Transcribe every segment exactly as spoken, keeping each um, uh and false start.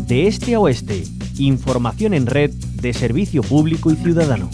De este a oeste, información en red de servicio público y ciudadano.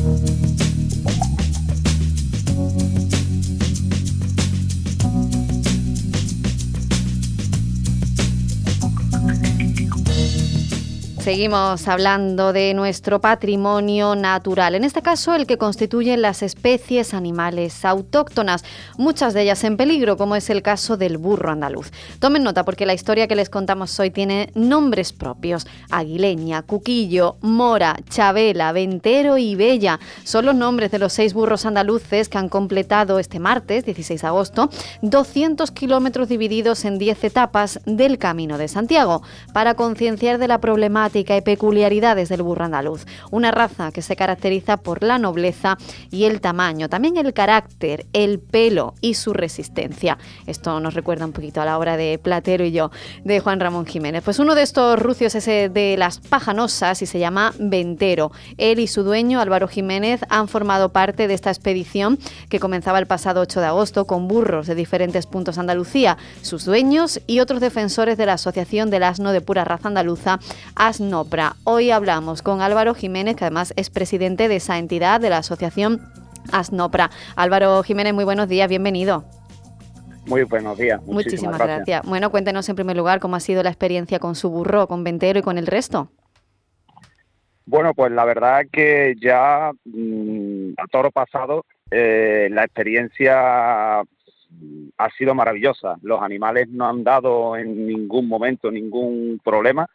Seguimos hablando de nuestro patrimonio natural, en este caso el que constituyen las especies animales autóctonas, muchas de ellas en peligro, como es el caso del burro andaluz. Tomen nota porque la historia que les contamos hoy tiene nombres propios: Aguileña, Cuquillo, Mora, Chabela, Ventero y Bella. Son los nombres de los seis burros andaluces que han completado este martes, dieciséis de agosto, doscientos kilómetros divididos en diez etapas del Camino de Santiago, para concienciar de la problemática y peculiaridades del burro andaluz, una raza que se caracteriza por la nobleza y el tamaño, también el carácter, el pelo y su resistencia. Esto nos recuerda un poquito a la obra de Platero y yo, de Juan Ramón Jiménez. Pues uno de estos rucios es de las Pajanosas y se llama Ventero. Él y su dueño, Álvaro Jiménez, han formado parte de esta expedición que comenzaba el pasado ocho de agosto con burros de diferentes puntos de Andalucía. Sus dueños y otros defensores de la Asociación del Asno de Pura Raza Andaluza, Asnopra. Hoy hablamos con Álvaro Jiménez, que además es presidente de esa entidad, de la Asociación Asnopra. Álvaro Jiménez, muy buenos días, bienvenido. Muy buenos días. Muchísimas, Muchísimas gracias. gracias. Bueno, cuéntenos en primer lugar cómo ha sido la experiencia con su burro, con Ventero y con el resto. Bueno, pues la verdad es que ya mmm, a toro pasado eh, la experiencia ha sido maravillosa. Los animales no han dado en ningún momento ningún problema.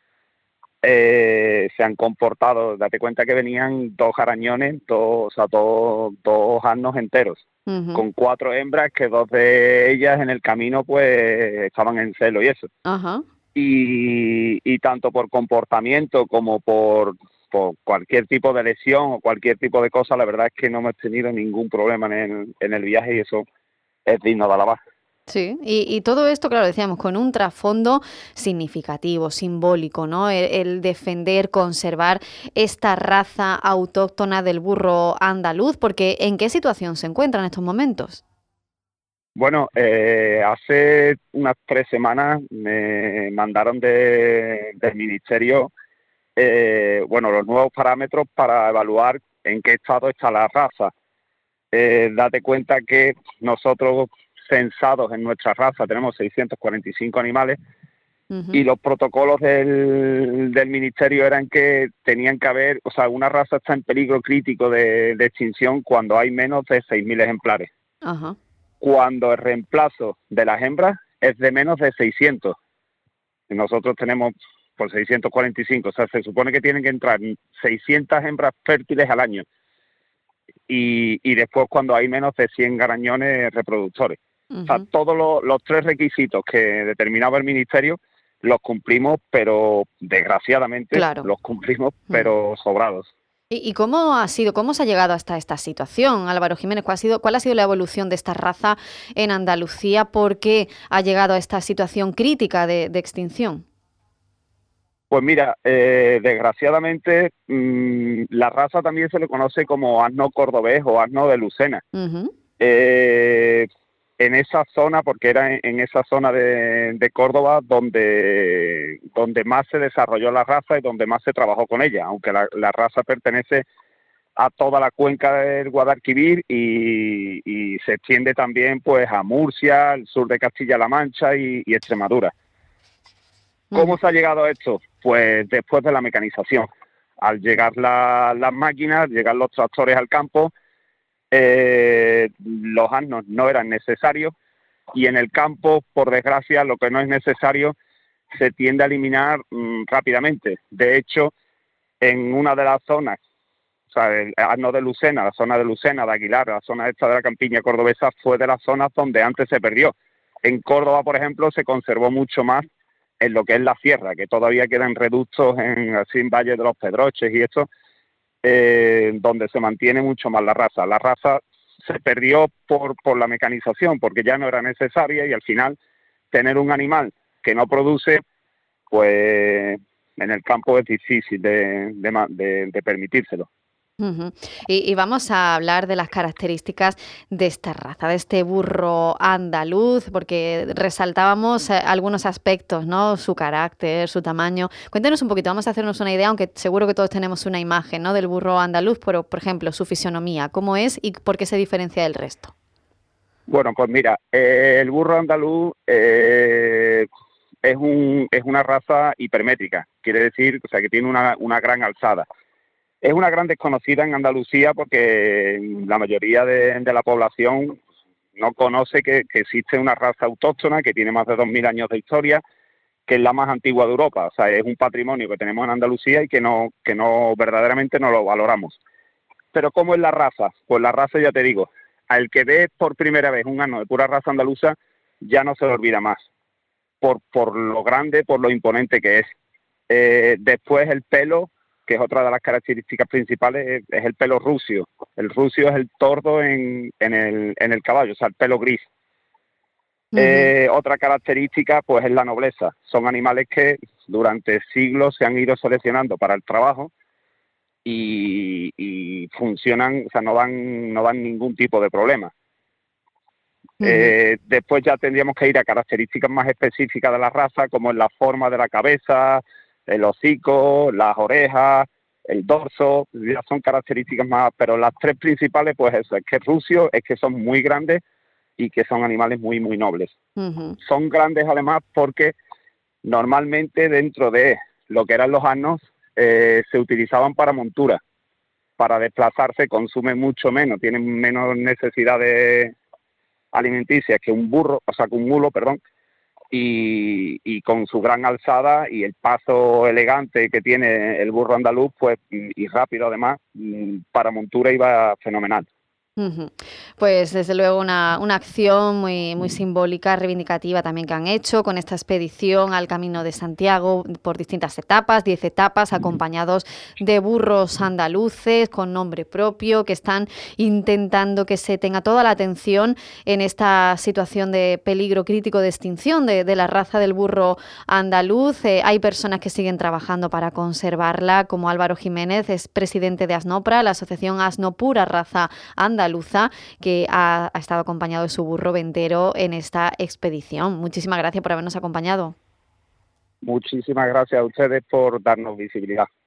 Eh, se han comportado, date cuenta que venían dos arañones, dos, o sea, dos, dos asnos enteros, uh-huh. con cuatro hembras, que dos de ellas en el camino pues estaban en celo y eso. Uh-huh. Y, y tanto por comportamiento como por, por cualquier tipo de lesión o cualquier tipo de cosa, la verdad es que no hemos tenido ningún problema en el, en el viaje y eso es digno de alabar. Sí, y, y todo esto, claro, decíamos, con un trasfondo significativo, simbólico, ¿no? El, el defender, conservar esta raza autóctona del burro andaluz, porque ¿en qué situación se encuentra en estos momentos? Bueno, eh, hace unas tres semanas me mandaron de, del ministerio, eh, bueno, los nuevos parámetros para evaluar en qué estado está la raza. Eh, date cuenta que nosotros, censados en nuestra raza, tenemos seiscientos cuarenta y cinco animales, uh-huh. y los protocolos del, del ministerio eran que tenían que haber, o sea, una raza está en peligro crítico de, de extinción cuando hay menos de seis mil ejemplares. Uh-huh. Cuando el reemplazo de las hembras es de menos de seiscientos. Y nosotros tenemos por seiscientos cuarenta y cinco, o sea, se supone que tienen que entrar seiscientas hembras fértiles al año. Y, y después cuando hay menos de cien garañones reproductores. Uh-huh. O sea, todos los, los tres requisitos que determinaba el ministerio los cumplimos, pero desgraciadamente claro. los cumplimos, pero uh-huh. sobrados. ¿Y, ¿Y cómo ha sido, cómo se ha llegado hasta esta situación, Álvaro Jiménez? ¿Cuál ha sido, cuál ha sido la evolución de esta raza en Andalucía? ¿Por qué ha llegado a esta situación crítica de, de extinción? Pues mira, eh, desgraciadamente mmm, la raza también se le conoce como asno cordobés o asno de Lucena. Uh-huh. Eh, en esa zona, porque era en, en esa zona de, de Córdoba donde, donde más se desarrolló la raza y donde más se trabajó con ella, aunque la, la raza pertenece a toda la cuenca del Guadalquivir y, y se extiende también pues a Murcia, el sur de Castilla-La Mancha y, y Extremadura. ¿Cómo se ha llegado a esto? Pues después de la mecanización. Al llegar la, las máquinas, llegar los tractores al campo, eh, los asnos no eran necesarios y en el campo, por desgracia, lo que no es necesario se tiende a eliminar mmm, rápidamente. De hecho, en una de las zonas, o sea, el asno de Lucena, la zona de Lucena, de Aguilar, la zona esta de la campiña cordobesa, fue de las zonas donde antes se perdió. En Córdoba, por ejemplo, se conservó mucho más en lo que es la sierra, que todavía quedan reductos en, así en Valle de los Pedroches y esto, eh, donde se mantiene mucho más la raza. La raza se perdió por, por la mecanización, porque ya no era necesaria y al final tener un animal que no produce, pues en el campo es difícil de, de, de, de permitírselo. Uh-huh. Y, y vamos a hablar de las características de esta raza, de este burro andaluz, porque resaltábamos eh, algunos aspectos, ¿no? Su carácter, su tamaño. Cuéntenos un poquito, vamos a hacernos una idea, aunque seguro que todos tenemos una imagen, ¿no? Del burro andaluz, pero por ejemplo, su fisionomía, ¿cómo es y por qué se diferencia del resto? Bueno, pues mira, eh, el burro andaluz eh, es, un, es una raza hipermétrica, quiere decir, o sea, que tiene una, una gran alzada. Es una gran desconocida en Andalucía porque la mayoría de, de la población no conoce que, que existe una raza autóctona que tiene más de dos mil años de historia, que es la más antigua de Europa. O sea, es un patrimonio que tenemos en Andalucía y que no, que no verdaderamente no lo valoramos. Pero ¿cómo es la raza? Pues la raza, ya te digo, al que ve por primera vez un asno de pura raza andaluza, ya no se lo olvida más, por, por lo grande, por lo imponente que es. Eh, después el pelo, que es otra de las características principales, es, es el pelo rucio. El rucio es el tordo en, en, el, en el caballo, o sea, el pelo gris. Uh-huh. Eh, otra característica, pues, es la nobleza. Son animales que durante siglos se han ido seleccionando para el trabajo y, y funcionan, o sea, no dan, no dan ningún tipo de problema. Uh-huh. Eh, después ya tendríamos que ir a características más específicas de la raza, como es la forma de la cabeza, el hocico, las orejas, el dorso, ya son características más, pero las tres principales, pues eso, es que es rucio, es que son muy grandes y que son animales muy, muy nobles. Uh-huh. Son grandes además porque normalmente dentro de lo que eran los asnos eh, se utilizaban para montura, para desplazarse, consumen mucho menos, tienen menos necesidades alimenticias que un burro, o sea, que un mulo, perdón, Y, y con su gran alzada y el paso elegante que tiene el burro andaluz, pues, y rápido además, para montura iba fenomenal. Uh-huh. Pues desde luego una, una acción muy, muy simbólica, reivindicativa también que han hecho con esta expedición al Camino de Santiago por distintas etapas, diez etapas, acompañados de burros andaluces con nombre propio que están intentando que se tenga toda la atención en esta situación de peligro crítico de extinción de, de la raza del burro andaluz. Eh, hay personas que siguen trabajando para conservarla, como Álvaro Jiménez, es presidente de ASNOPRA, la asociación Asno Pura Raza Andaluza, que ha, ha estado acompañado de su burro ventero en esta expedición. Muchísimas gracias por habernos acompañado. Muchísimas gracias a ustedes por darnos visibilidad.